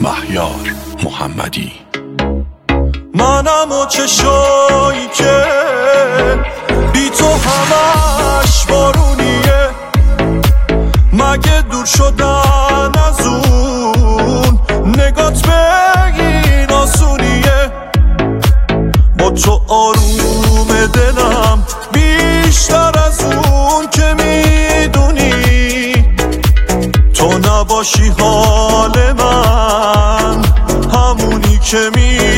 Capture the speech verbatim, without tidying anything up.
مهیار محمدی. منم و چشایی که بی تو همش بارونیه، مگه دور شدن از اون نگات بگین آسونیه. با تو آروم دلم بیشتر از اون که میدونی، تو نباشی حال من همونی که می